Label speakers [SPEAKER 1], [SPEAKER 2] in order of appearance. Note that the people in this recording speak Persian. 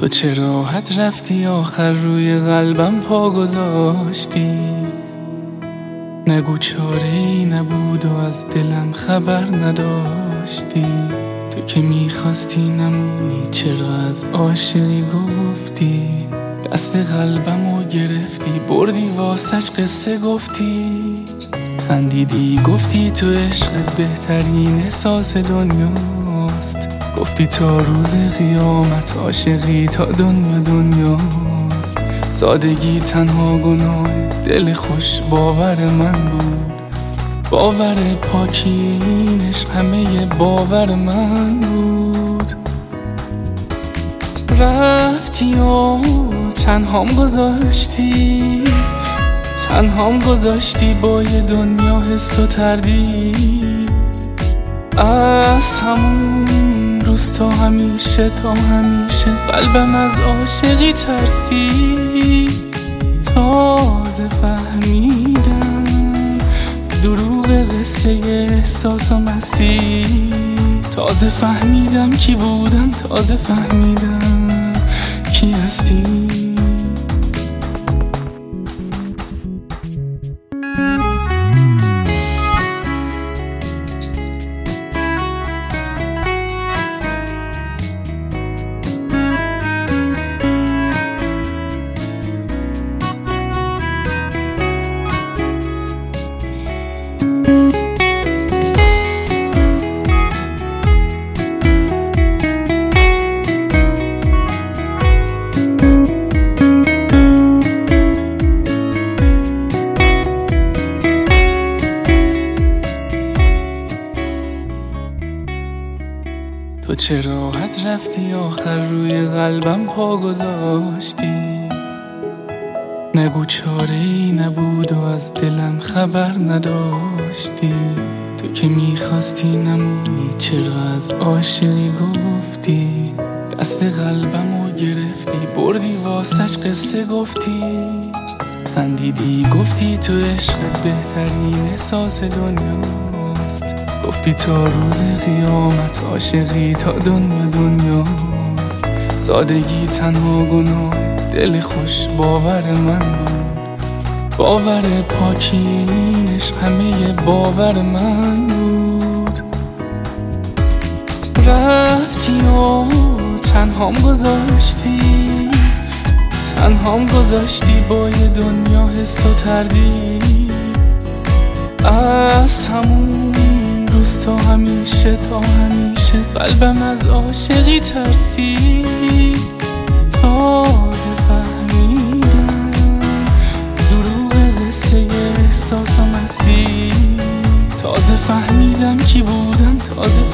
[SPEAKER 1] تو چه راحت رفتی آخر روی قلبم پا گذاشتی. نگو چاره‌ای نبود و از دلم خبر نداشتی. تو که میخواستی نمونی چرا از عاشقی گفتی. دست قلبمو گرفتی بردی واسش قصه گفتی. خندیدی گفتی تو عشقت بهترین احساس دنیاست. گفتی تا روز قیامت عاشقی تا دنیاست. سادگی تنها گناه دل خوش باور من بود. باور پاکینش همه باور من بود. رفتی و تنهام گذاشتی با یه دنیا حس و تردید. از همون روز تا همیشه قلبم از عاشقی ترسید. تازه فهمیدم دروغ قصه احساس و مسیر. تازه فهمیدم کی بودم، تازه فهمیدم کی هستی. تو چه راحت رفتی آخر روی قلبم پا گذاشتی. نگو چاره‌ای نبود و از دلم خبر نداشتی. تو که میخواستی نمونی چرا از عاشقی گفتی. دست قلبمو گرفتی بردی واسش قصه گفتی. خندیدی گفتی تو عشقت بهترین احساس دنیاست. گفتی تا روز قیامت عاشقی تا دنیاست. سادگی تنها گناه دل خوش باور من بود. باور پاکینش همه باور من بود. رفتی و تنهام گذاشتی با یه دنیا حس و تردید. از همون روز تا همیشه قلبم از عاشقی ترسید. تازه فهمیدم دروغ قصه احساس و مسیر. تازه فهمیدم کی بودم، تازه